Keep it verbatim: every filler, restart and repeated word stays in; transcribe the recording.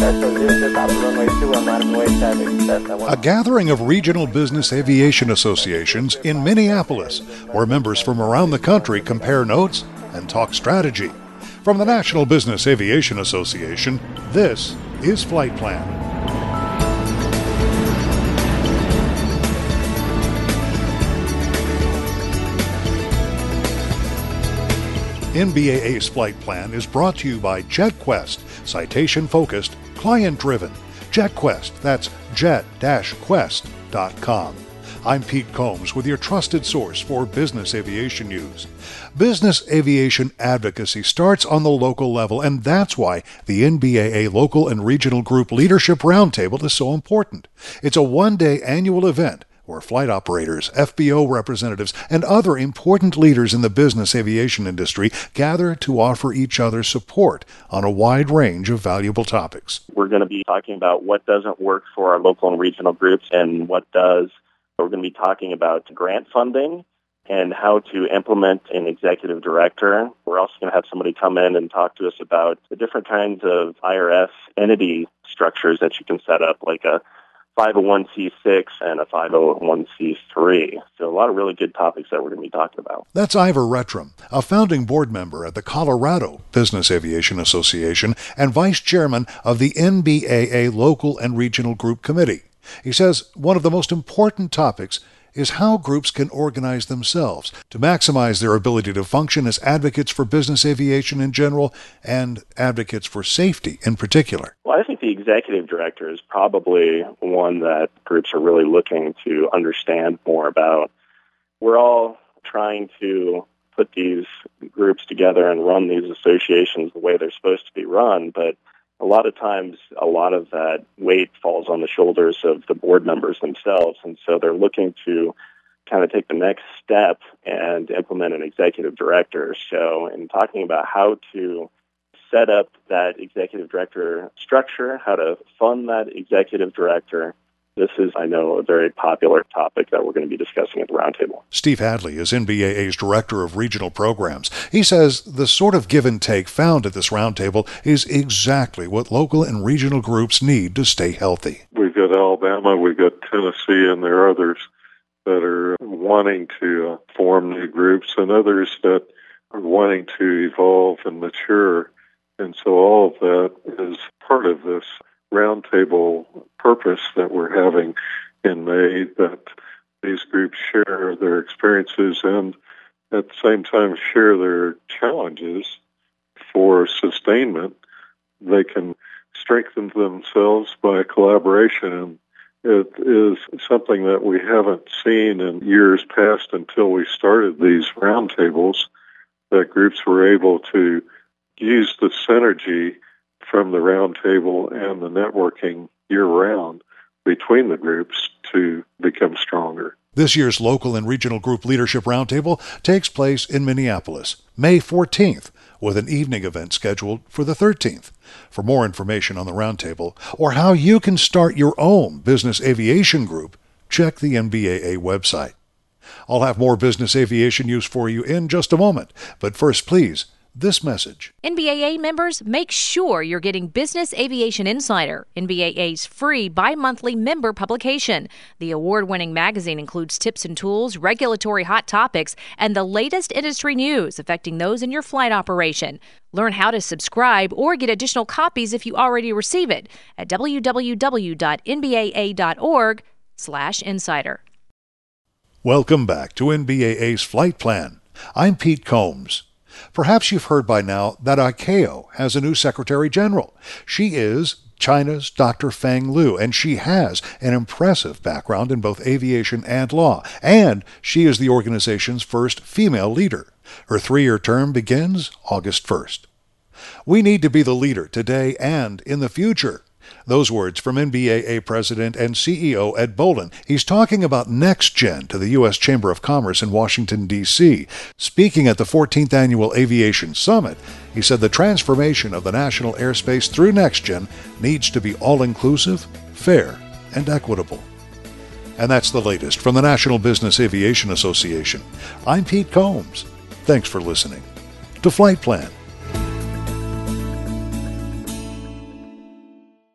A gathering of regional business aviation associations in Minneapolis, where members from around the country compare notes and talk strategy. From the National Business Aviation Association, this is Flight Plan. N B A A's Flight Plan is brought to you by JetQuest, citation-focused, client-driven. JetQuest, that's jet dash quest dot com. I'm Pete Combs with your trusted source for business aviation news. Business aviation advocacy starts on the local level, and that's why the N B A A Local and Regional Group Leadership Roundtable is so important. It's a one-day annual event where flight operators, F B O representatives, and other important leaders in the business aviation industry gather to offer each other support on a wide range of valuable topics. We're going to be talking about what doesn't work for our local and regional groups and what does. We're going to be talking about grant funding and how to implement an executive director. We're also going to have somebody come in and talk to us about the different kinds of I R S entity structures that you can set up, like a five oh one c six and a five oh one c three. So a lot of really good topics that we're going to be talking about. That's Ivor Rettram, a founding board member at the Colorado Business Aviation Association and vice chairman of the N B A A Local and Regional Group Committee. He says one of the most important topics is how groups can organize themselves to maximize their ability to function as advocates for business aviation in general and advocates for safety in particular. Well, I think the executive director is probably one that groups are really looking to understand more about. We're all trying to put these groups together and run these associations the way they're supposed to be run, but a lot of times, a lot of that weight falls on the shoulders of the board members themselves, and so they're looking to kind of take the next step and implement an executive director. So in talking about how to set up that executive director structure, how to fund that executive director, this is, I know, a very popular topic that we're going to be discussing at the roundtable. Steve Hadley is N B A A's Director of Regional Programs. He says the sort of give and take found at this roundtable is exactly what local and regional groups need to stay healthy. We've got Alabama, we've got Tennessee, and there are others that are wanting to uh, form new groups and others that are wanting to evolve and mature. And so all of that is part of this roundtable purpose that we're having in May, that these groups share their experiences and at the same time share their challenges for sustainment. They can strengthen themselves by collaboration. It is something that we haven't seen in years past until we started these roundtables, that groups were able to use the synergy from the roundtable and the networking year-round between the groups to become stronger. This year's Local and Regional Group Leadership Roundtable takes place in Minneapolis, May fourteenth, with an evening event scheduled for the thirteenth. For more information on the roundtable or how you can start your own business aviation group, check the N B A A website. I'll have more business aviation news for you in just a moment, but first, please, this message. N B A A members, make sure you're getting Business Aviation Insider, N B A A's free bi-monthly member publication. The award-winning magazine includes tips and tools, regulatory hot topics, and the latest industry news affecting those in your flight operation. Learn how to subscribe or get additional copies if you already receive it at w w w dot n b a a dot org slash insider. Welcome back to N B A A's Flight Plan. I'm Pete Combs. Perhaps you've heard by now that I C A O has a new Secretary General. She is China's Doctor Feng Liu, and she has an impressive background in both aviation and law, and she is the organization's first female leader. Her three-year term begins August first. We need to be the leader today and in the future. Those words from N B A A President and C E O Ed Bolin. He's talking about NextGen to the U S Chamber of Commerce in Washington, D C Speaking at the fourteenth Annual Aviation Summit, he said the transformation of the national airspace through NextGen needs to be all-inclusive, fair, and equitable. And that's the latest from the National Business Aviation Association. I'm Pete Combs. Thanks for listening to Flight Plan.